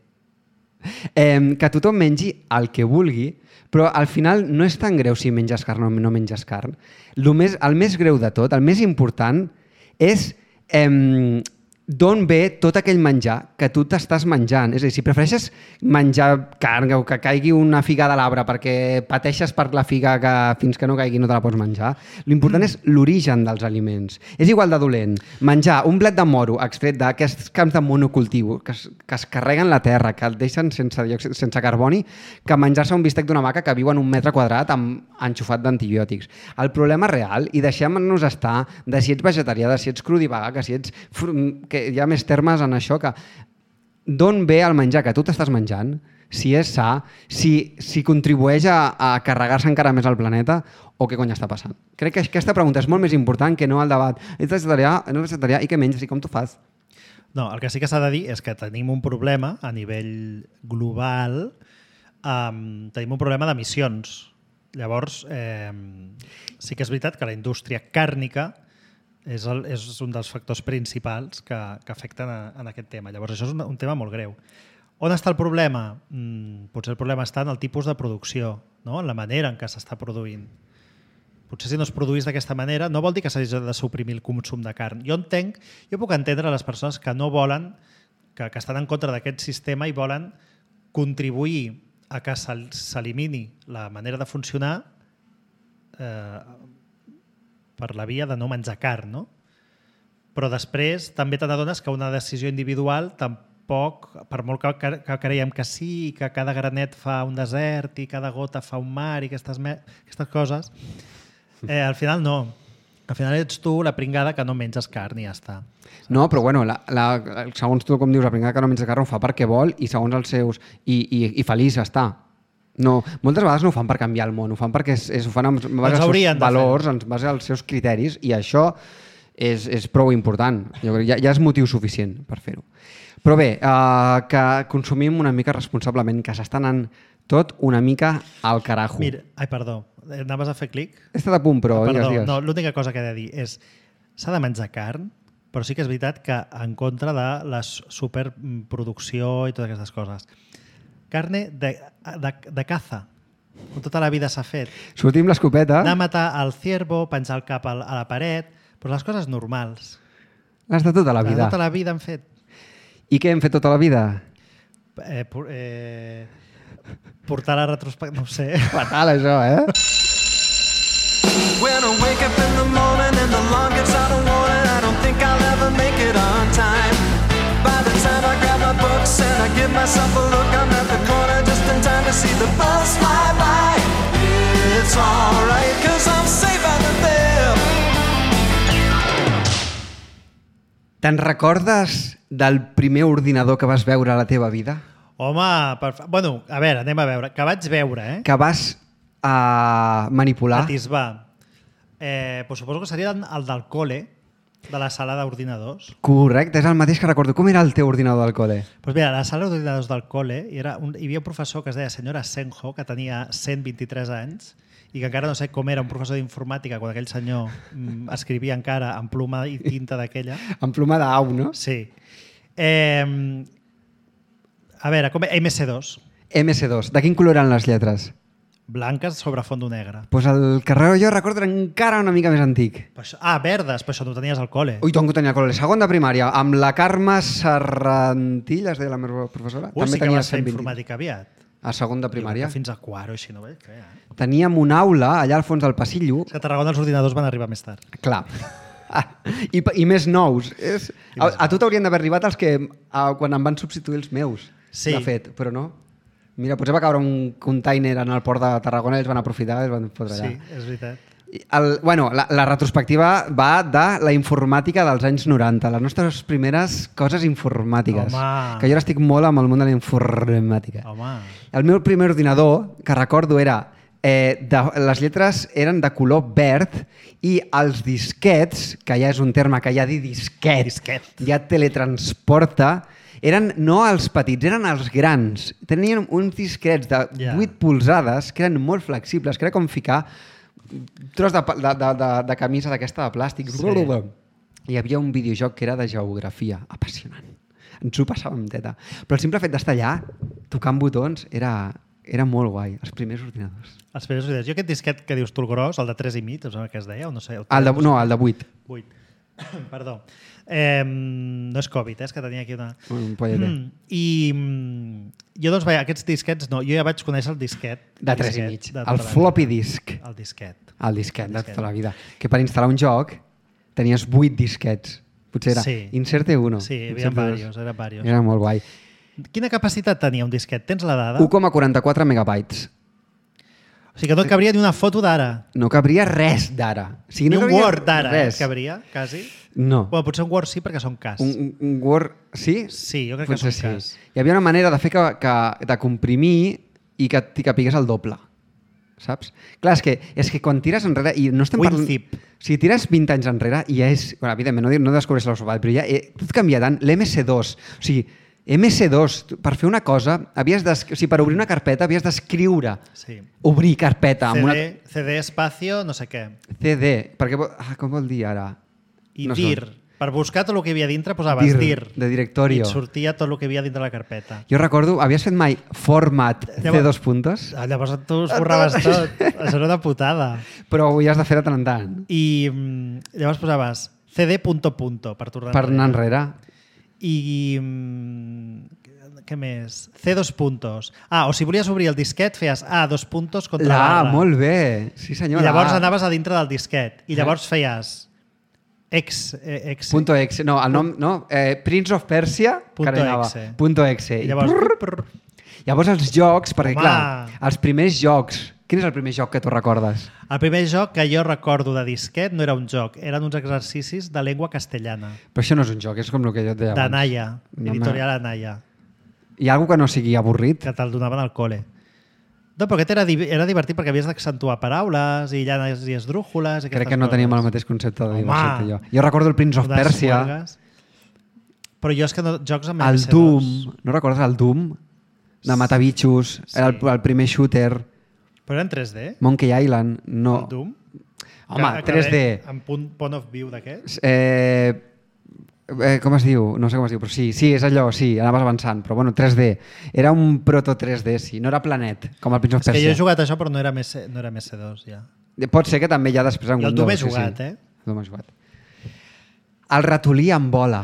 Eh, que tothom mengi el que vulgui, però al final no és tan greu si menges carn o no menges carn. El més, el més greu de tot, el més important, és eh, d'on ve tot aquell menjar que tu t'estàs menjant. És a dir, si prefereixes menjar carn o que caigui una figa de l'arbre perquè pateixes per la figa que fins que no caigui no te la pots menjar, l'important mm. és l'origen dels aliments. És igual de dolent menjar un blet de moro extret d'aquests camps de monocultiu que es, que es carreguen la terra, que el deixen sense, sense carboni, que menjar-se un bistec d'una vaca que viu en un metre quadrat amb enxufat d'antibiòtics. El problema real, i deixem-nos estar de si ets vegetarià, de si ets crudivagà, que si ets... que hi ha més termes en això, que d'on ve el menjar que tu t'estàs menjant, si és sa, si, si contribueix a, a carregar-se encara més al planeta o què cony està passant. Crec que aquesta pregunta és molt més important que no el debat. Ets vegetarià, no ets vegetarià, i què menges i com t'ho fas? No, el que sí que s'ha de dir és que tenim un problema a nivell global, um, tenim un problema d'emissions. Llavors, eh, sí que és veritat que la indústria càrnica és, el, és un dels factors principals que, que afecten a, en aquest tema. Llavors, això és un, un tema molt greu. On està el problema? Mm, potser el problema està en el tipus de producció, no? En la manera en què s'està produint. Potser si no es produís d'aquesta manera, no vol dir que s'hagi de suprimir el consum de carn. Jo entenc, jo puc entendre les persones que no volen, que, que estan en contra d'aquest sistema i volen contribuir a que s'elimini la manera de funcionar eh, per la via de no menjar carn, no? Però després també te n'adones que una decisió individual tampoc, per molt que, que creiem que sí, que cada granet fa un desert i cada gota fa un mar i aquestes, aquestes coses, eh, al final no. Al final ets tu la pringada que no menges carn i ja està. No, però bueno, la, la, segons tu com dius, la pringada que no menja carn ho fa perquè vol i segons els seus... I, i, i feliç està. No, moltes vegades no ho fan per canviar el món, ho fan perquè és, és, ho fan en base als seus valors, en base als seus criteris, i això és, és prou important. Jo crec que ja, ja és motiu suficient per fer-ho. Però bé, eh, que consumim una mica responsablement, que s'està anant tot una mica al carajo. Mira, ai, perdó, anaves a fer clic? He estat a punt, però ah, perdó, digues, digues. No, l'única cosa que he de dir és s'ha de menjar carn, però sí que és veritat que en contra de la superproducció i totes aquestes coses. Carne de, de, de caza, com tota la vida s'ha fet. Sortim l'escopeta. Anar a matar el ciervo, penjar el cap a la paret, però les coses normals. Les de tota la vida. Les de tota la vida han fet. I què hem fet tota la vida? Eh, eh, portar la retrospectiva, no ho sé. Fatal, això, eh? When I wake up in the morning and the alarm gets out of warning, I don't think I'll ever make it on time. By the time I grab my books and I give myself a look, I'm at the corner just in time to see the bus fly by. It's alright, cause I'm safe out of there. Te'n recordes del primer ordinador que vas veure a la teva vida? Home, per... bueno, a veure, anem a veure. Que vaig veure, eh? Que vas a manipular? Atisbar. Eh, pues suposo que seria el del col·le, de la sala d'ordinadors. Correcte, és el mateix que recordo. Com era el teu ordinador del col·le? Pues mira, a la sala d'ordinadors del col·le hi, era un, hi havia un professor que es deia senyora Senjo, que tenia cent vint-i-tres anys, i que encara no sé com era un professor d'informàtica quan aquell senyor mm, escrivia encara en pluma i tinta d'aquella. En pluma d'au, no? Sí. Eh, a veure, com... eme esse dos. eme esse dos. De quin color eren les lletres? Blanques sobre fons negre. Pues el que jo recordo era encara una mica més antic. Pues, ah, verdes, però això no ho tenies al col·le. Ui, tant que ho tenia al col·le. Segon de primària, amb la Carme Serrantilla, es deia la meva professora. Ui, també sí que tenia vas fer cent vint. informàtica aviat. A segon de primària. Fins a quart o així, no veig? Eh? Teníem una aula allà al fons del passillo. És que a Tarragona els ordinadors van arribar més tard. Clar. I, i més nous. És... A, a tu t'haurien d'haver arribat els que a, quan em van substituir els meus. Sí. De fet, però no. Mira, potser va caure un container en el port de Tarragona i ells van aprofitar i els van fotre allà. Sí, és veritat. El, bueno, la, la retrospectiva va de la informàtica dels anys noranta, les nostres primeres coses informàtiques. Home. Que jo ara estic molt amb el món de la informàtica. Home. El meu primer ordinador, que recordo, era... Eh, de, les lletres eren de color verd i els disquets, que ja és un terme que ja dir disquet, Disquet. ja et teletransporta, eren no els petits, eren els grans. Tenien uns disquets de Ja. vuit polzades que eren molt flexibles, que era com ficar un tros de, de, de, de, de camisa d'aquesta de plàstic. Sí. Hi havia un videojoc que era de geografia, apassionant. Ens ho passàvem teta. Però el simple fet d'estar allà, tocant botons, era, era molt guai. Els primers ordinadors. Els primers ordinadors. Jo aquest disquet que dius tu el gros, el de tres i mig, em sembla que es deia, o no sé. El, El de, no, el de vuit. vuit. Perdó. Eh, no és Covid, eh? És que tenia aquí una... Un polleter. Mm, I mm, jo, doncs, vaja, aquests disquets, no, jo ja vaig conèixer el disquet. De el tres i disquet mig. de tota El la floppy vida. disk. El disquet. El disquet de disquet. tota la vida. Que per instal·lar un joc tenies vuit disquets. Potser era Sí. inserte uno. Sí, hi havia inserte dos. diversos, eren diversos. Era molt guai. Quina capacitat tenia un disquet? Tens la dada? u coma quaranta-quatre megabytes. O sigui que no et cabria ni una foto d'ara. No cabria res d'ara. O sigui, Ni no un cabria Word d'ara, eh? res. Et cabria, quasi. No. Bueno, potser un Word sí, perquè són cas. Un, un, un Word... Sí? Sí, jo crec que Potser són cas. Hi havia una manera de fer que, que, de comprimir i que t'hi capigués el doble. Saps? Clar, és que, és que quan tires enrere... I no estem parlant... WinZip. Si tires vint anys enrere, i ja és... Bueno, evidentment, no, no descobreix la sopa, però ja eh, tot canvia tant. L'eme esse dos. O sigui, eme esse dos, per fer una cosa, havies de, o sigui, per obrir una carpeta havies d'escriure. Sí. Obrir carpeta. C D, Amb una... C D espacio, no sé què. ce de. Perquè, vol- ah, com vol dir ara? I No sé. dir. Per buscar tot el que hi havia dintre posaves Dir, dir. de directorio. I et sortia tot el que hi havia dintre la carpeta. Jo recordo, havies fet mai format Llavors- ce dos puntos? Ah, llavors tu esborraves tot. Això era una putada. Però ho havies de fer de tant en tant. I mm, llavors posaves cd punto punto per tornar Per anar enrere. I mm, què més? C dos puntos. Ah, o si volies obrir el disquet, feies A dos puntos contra La, barra. molt bé. Sí, senyor. I llavors la. anaves a dintre del disquet. I llavors feies ex, eh, exe. Punto exe. No, el nom, no. Eh, Prince of Persia. Punto que anava. exe. Punto exe. I llavors... Prrr, prrr, llavors els jocs, perquè Home. clar, els primers jocs... Quin és el primer joc que tu recordes? El primer joc que jo recordo de disquet no era un joc, eren uns exercicis de llengua castellana. Però això no és un joc, és com el que jo et deia abans. D'Anaya, No, editorial Anaya, Hi ha alguna que no sigui avorrit? que te'l donaven al col·le. No, però aquest era, di- era divertit perquè havies d'accentuar paraules i llanes i esdrújoles. I Crec aquestes que no coses. teníem el mateix concepte de Home. diversió que jo. Jo recordo el Prince of Unes Persia, suergues. Però jo és que no, jocs amb el M C dos. Doom. No recordes el Doom? De matar bitxos. Sí. Era el, el primer shooter. Però era en tres D? Monkey Island. No. El Doom? Home, Que- que tres D. ve Amb punt, point of view d'aquest? Eh, eh, com es diu? No sé com es diu, però sí, sí, és allò, sí, anaves avançant, però bueno, tres D. Era un proto tres D, sí, no era Planet, com el Prince of És que jo Persia. he jugat a això, però no era, més, no era M C dos, ja. Pot ser que també ja després en I el Windows. Doom he sí, jugat, sí. eh? El Doom he jugat. El ratolí amb bola.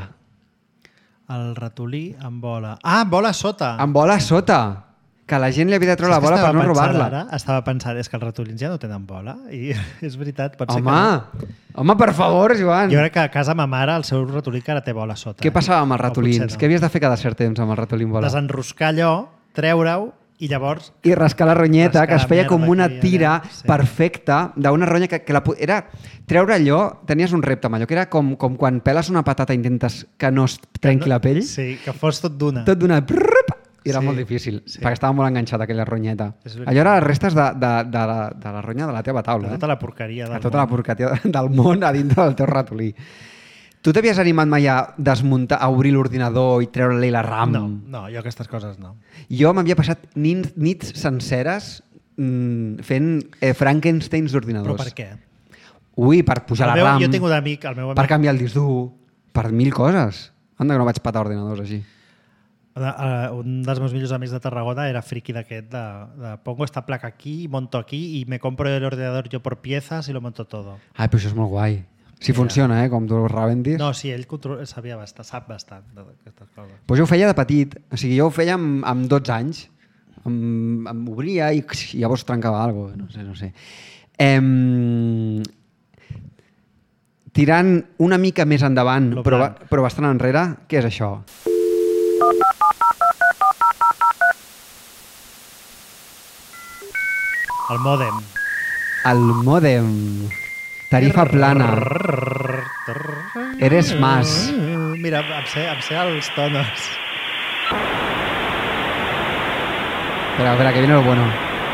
El ratolí amb bola. Ah, amb bola a sota! Amb bola a sota. Que la gent li havia de treure la Saps què bola per estava no pensant robar-la. Ara? Estava pensant, és que els ratolins ja no tenen bola i és veritat, pot ser Home, que home, per favor, Joan. no. Jo crec que a casa ma mare el seu ratolí que ara té bola a sota. Què passava amb els O ratolins? potser no. Què havies de fer cada cert temps amb el ratolí amb bola? Desenroscar allò, treure-ho i llavors... I rascar la ronyeta, Rascar que es la feia merda com una que hi havia tira allà, sí. perfecta d'una ronya que, que la, pu- era treure allò, tenies un repte amb allò, que era com, com quan peles una patata i intentes que no es trenqui la pell, Sí, que fos tot d'una. tot d'una... prrrp, i era Sí, molt difícil, sí. perquè estava molt enganxada aquella ronyeta. És veritat. Allò era les restes de, de, de, la, de la ronya de la teva taula. De Eh? tota la porqueria del De tota la món. porqueria del món a dintre del teu ratolí. Tu t'havies animat mai a desmuntar, a obrir l'ordinador i treure-li la RAM? No, no, jo aquestes coses no. Jo m'havia passat nits, nits senceres mm, fent eh, Frankensteins d'ordinadors. Però per què? Ui, per pujar El la meu, RAM, jo tinc un amic, el meu amic, per canviar el disc dur, per mil coses. Anda que no vaig patar ordinadors així. Uh, un dels meus millors amics de Tarragona era friki d'aquest, de, de pongo esta placa aquí, monto aquí y me compro el ordenador yo por piezas y lo monto todo. Ai, però això és molt guai. Si Ja. funciona, eh, com tu ho rebentis. No, sí, ell control, sabia bastant, sap bastant d'aquestes coses. Pues jo ho feia de petit. O sigui, jo ho feia amb, amb dotze anys. Em, em obria i, i llavors trencava alguna cosa. No sé, no sé. Em... Tirant una mica més endavant, Lo però, blanc. però bastant enrere, què és això? El mòdem. El mòdem. Tarifa plana. Eres más. Mira, em sé, em sé els tonos. Espera, espera, que viene lo bueno.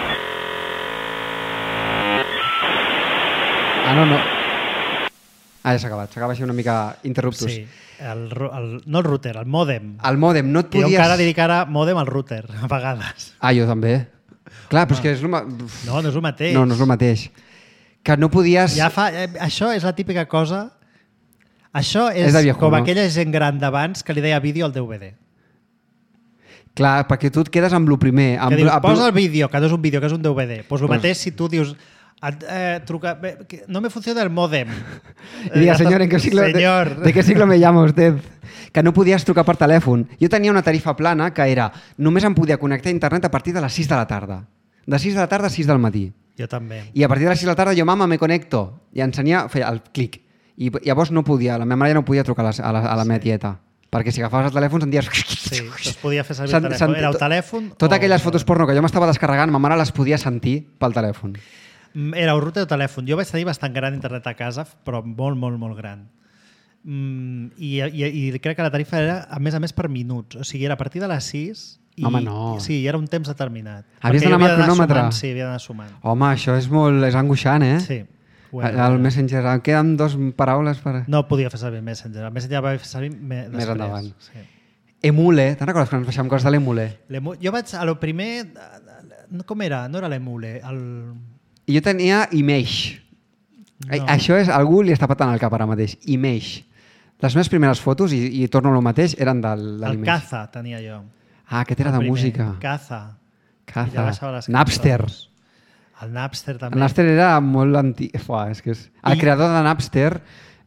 Ah, no, no. Ah, ja s'ha acabat. S'acaba així una mica interruptus. Sí, el, ru- el, no el router, el mòdem. El mòdem, no et Jo podies... encara dic ara mòdem al router, a vegades. Ah, jo també. Clar, però és que és el... ma- No, no és el mateix. No, no és el mateix. Que no podies... Ja fa, eh, això és la típica cosa... Això és, És de viejo, com no? aquella gent gran d'abans que li deia vídeo al D V D. Clar, perquè tu et quedes amb lo primer. Amb Que dius, amb posa lo- el vídeo, que no és un vídeo, que és un D V D. Pues el Pues- mateix si tu dius... et, Eh, truca, bé, que no me funciona el mòdem. I diga, señor, ¿en qué siglo, de, Señor. de qué siglo me llama usted? Que no podies trucar per telèfon. Jo tenia una tarifa plana que era només em podia connectar a internet a partir de les sis de la tarda. De sis de la tarda a sis del matí. Jo també. I a partir de les sis de la tarda jo, mama, me conecto. I ensenia, feia el clic. I llavors no podia, la meva mare ja no podia trucar a la, a la, a la meva tieta. Perquè si agafaves el telèfon senties... Sí, es podia fer servir Sant- el telèfon. sant- Era el tot- telèfon Totes o- aquelles fotos porno que jo m'estava descarregant, ma mare les podia sentir pel telèfon. Mm, Era un router o telèfon. Jo vaig tenir bastant gran internet a casa, però molt, molt, molt gran. Mm, i, i, I crec que la tarifa era, a més a més, per minuts. O sigui, era a partir de les sis i, Home, no. Sí, i era un temps determinat. Havies Perquè d'anar jo amb el havia d'anar cronòmetre? sumant, Sí, havia d'anar sumant. Home, això és molt... és angoixant, eh? Sí. ho El, era. el Messenger, em queden dos paraules per... No podia fer servir el Messenger. El Messenger va fer servir me, Més després. endavant. Sí. Emule, te'n recordes quan ens baixàvem coses de l'Emule? L'emu- Jo vaig, a lo primer... no, Com era? No era l'Emule. El... I jo tenia Image. No. No. Això és... Algú li està patant el cap ara mateix. Image. Les meves primeres fotos, i, i torno a lo mateix, eren del, de El l'Image. Caza tenia jo. Ah, aquest era El de primer. música. Caza. I Caza. ja baixava les Napster. cançons. El Napster també. El Napster era molt antic. Fuà, és que és... El I- creador de Napster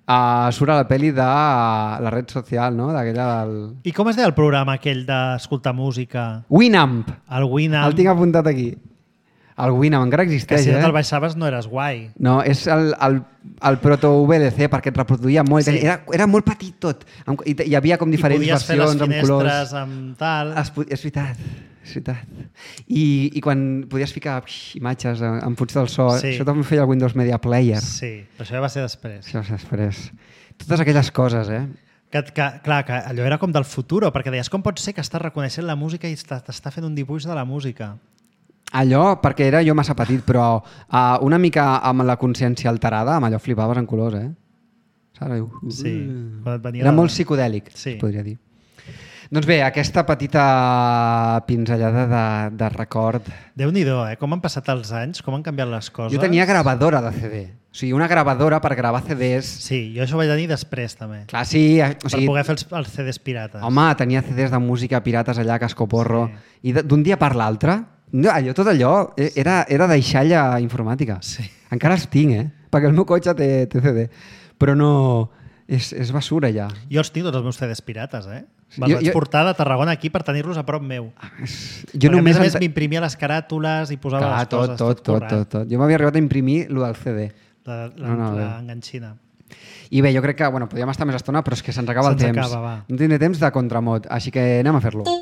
Uh, surt a la pel·li de la red social, no? D'aquella del... I com es deia el programa aquell d'escoltar música? Winamp. El Winamp. El tinc apuntat aquí. El Winamp encara Que existeix, si no eh? te'l baixaves no eres guai. No, és el, el, el proto-V L C perquè et reproduïa molt. Sí. Era, era molt petit tot. Amb- I t- hi havia com diferents I podies fer les versions amb finestres colors. amb tal. Es, po- és veritat, és veritat. I, I quan podies ficar pix, imatges en, en funció del so, Sí. això també feia el Windows Media Player. Sí, però això ja va ser després. Això va ser després. Totes aquelles coses, eh? Que, que, clar, que allò era com del futur, perquè deies, com pot ser que estàs reconeixent la música i està- t'està fent un dibuix de la música? Allò, perquè era jo massa petit, però uh, una mica amb la consciència alterada, amb allò flipaves en colors, eh? Saps? Diu, Sí. uh. Quan et venia Era la- molt psicodèlic, Sí. es podria dir. Doncs bé, aquesta petita pinzellada de, de record. Déu-n'hi-do, eh? Com han passat els anys, com han canviat les coses. Jo tenia gravadora de C D. O sigui, una gravadora per gravar C Ds. Sí, jo això ho vaig tenir després, també. Clar, sí. O Per sigui, poder fer els, els C Ds pirates. home, tenia C Ds de música pirates allà, cascoporro. Sí. I de- d'un dia per l'altre, no, allò, tot allò era, era deixalla informàtica. Sí. Encara els tinc, eh? Perquè el meu cotxe té, té C D. Però no... És, és basura, ja. Jo els tinc tots els meus C Ds pirates, eh? Sí, Me'ls jo- vaig jo- portar de Tarragona aquí per tenir-los a prop meu. Jo Perquè, només... a més a més, ent- m'imprimia les caràtules i posava Clar, les tot, coses. tot, tot, tot, tot. Jo m'havia arribat a imprimir lo del C D. La, la, No, no, la bé. enganxina. I bé, jo crec que bueno, podríem estar més estona, però és que se'ns acaba el Se'ns temps. acaba, va. No tindré temps de contramot, així que anem a fer-lo.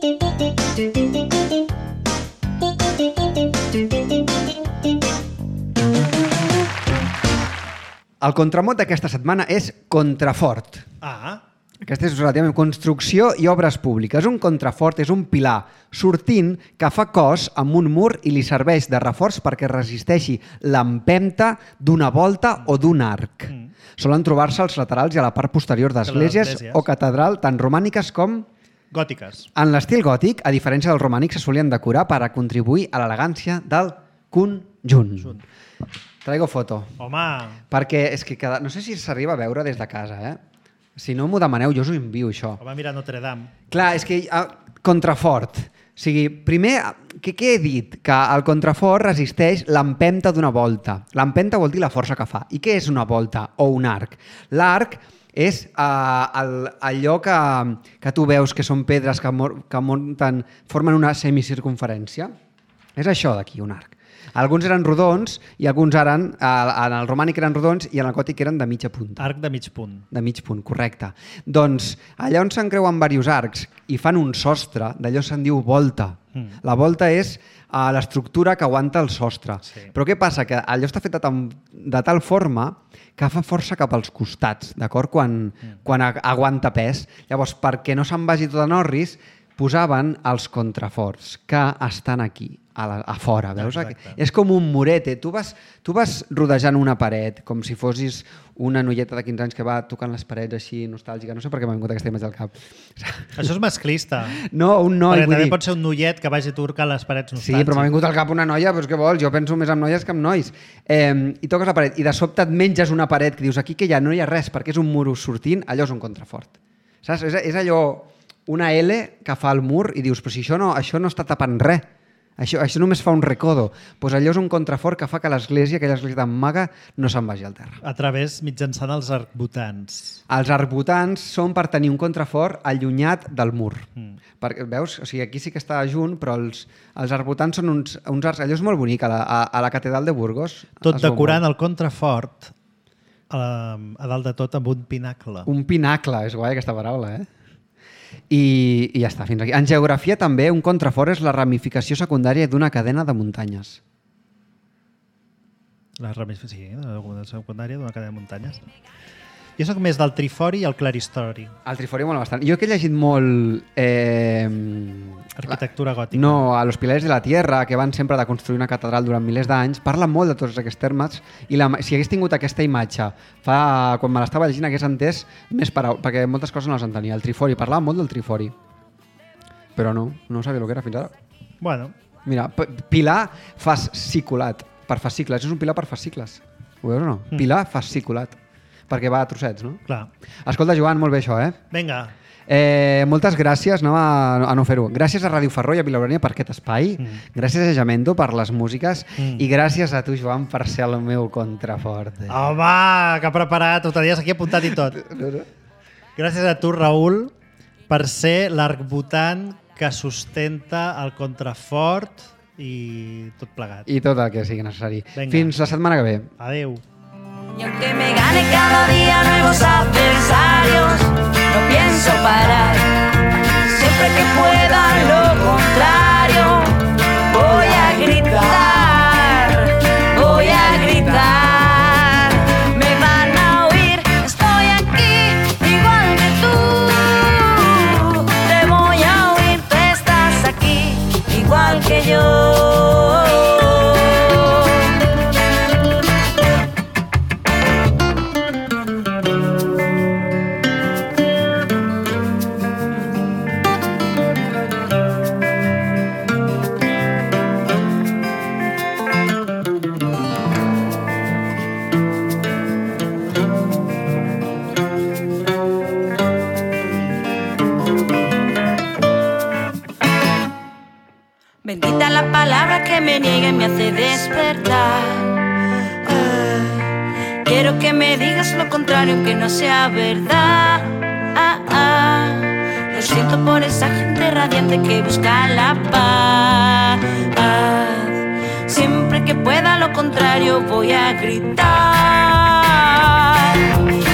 El contramot d'aquesta setmana és contrafort. Ah, Aquesta és relativament construcció i obres públiques. Un contrafort és un pilar sortint que fa cos amb un mur i li serveix de reforç perquè resisteixi l'empenta d'una volta o d'un arc. Mm. Solen trobar-se als laterals i a la part posterior d'esglésies esglésies. o catedral, tant romàniques com... gòtiques. En l'estil gòtic, a diferència del romànic, se solien decorar per a contribuir a l'elegància del conjunt. Traigo foto. Home, Perquè és que cada... no sé si s'arriba a veure des de casa, eh? Si no m'ho demaneu, jo us ho envio, això. home, mira Notre Dame. Clar, és que uh, contrafort. O sigui, primer, què, què he dit? Que el contrafort resisteix l'empenta d'una volta. L'empenta vol dir la força que fa. I què és una volta o un arc? L'arc és uh, el, allò que, que tu veus que són pedres que, mor, que munten, formen una semicircunferència. És això d'aquí, un arc. Alguns eren rodons i alguns eren, en el romànic eren rodons i en el gòtic eren de mitja punta. Arc de mig punt. De mig punt, correcte. Doncs allà on s'encreuen diversos arcs i fan un sostre, d'allò se'n diu volta. Mm. La volta és uh, l'estructura que aguanta el sostre. Sí. Però què passa? Que allò està fet de, tam, de tal forma que fa força cap als costats, d'acord? Quan, mm. quan a, aguanta pes. Llavors, perquè no se'n vagi tot a Norris, posaven els contraforts que estan aquí, a, la, a fora, veus? Exacte. És com un murete. Tu vas, tu vas rodejant una paret, com si fossis una noieta de quinze anys que va tocant les parets així, nostàlgica. No sé per què m'ha vingut aquesta imatge al cap. Això és masclista. No, un noi, Perquè vull també dir... pot ser un noiet que vagi turcant les parets Sí, nostàlgiques. però m'ha vingut al cap una noia, però què vols? Jo penso més en noies que en nois. Eh, I toques la paret, i de sobte et menges una paret que dius aquí que ja no hi ha res, perquè és un mur sortint, allò és un contrafort. Saps? És, és allò, una L que fa el mur i dius, però si això no, això no està tapant res. Això, això només fa un recodo. Pues allò és un contrafort que fa que l'església, aquella església tan maga, no se'n vagi al terra. A través, mitjançant els arcbotants. Els arcbotants són per tenir un contrafort allunyat del mur. Mm. Perquè, veus? O sigui, aquí sí que està junt, però els, els arcbotants són uns, uns arcs... Allò és molt bonic, a la, a, a la catedral de Burgos. Tot es veu decorant molt. el contrafort a, a dalt de tot amb un pinacle. Un pinacle, és guai aquesta paraula, eh? I, i ja està, fins aquí. En geografia també un contrafort és la ramificació secundària d'una cadena de muntanyes. La ramificació, sí, la secundària d'una cadena de muntanyes. Jo sóc més del trifori i el claristori. El trifori mola bastant. Jo que he llegit molt... Eh, Arquitectura gòtica. No, a Los Pilares de la Tierra, que van sempre de construir una catedral durant milers d'anys, parla molt de tots aquests termes i la, si hagués tingut aquesta imatge, fa, quan me l'estava llegint hagués entès més paraules, perquè moltes coses no les entenia. El trifori, parlava molt del trifori. Però no, no sabia el que era fins ara. Bueno, Mira, p- pilar fasciculat, per fascicles, és un pilar per fascicles. Ho veus o no? Mm. Pilar fasciculat, perquè va a trossets, no? clar. Escolta, Joan, molt bé això, eh? Vinga, Eh, moltes gràcies, no, a, a no fer-ho. Gràcies a Ràdio Ferró i a Vilaurània per aquest espai, mm. gràcies a Jamendo per les músiques mm. i gràcies a tu, Joan, per ser el meu contrafort. Home, que ha preparat, ho tenies aquí apuntat i tot. Gràcies a tu, Raül, per ser l'arcbotant que sustenta el contrafort i tot plegat. I tot el que sigui necessari. Venga. Fins la setmana que ve. Adéu. Y aunque me gane cada día nuevos adversarios, no pienso parar. Siempre que pueda lo contrario, voy a gritar, voy a gritar. Me van a oír, estoy aquí, igual que tú. Te voy a oír, tú estás aquí, igual que yo. Bendita la palabra que me niega y me hace despertar. Ah, quiero que me digas lo contrario, aunque no sea verdad. Ah, ah, lo siento por esa gente radiante que busca la paz. Siempre que pueda lo contrario voy a gritar.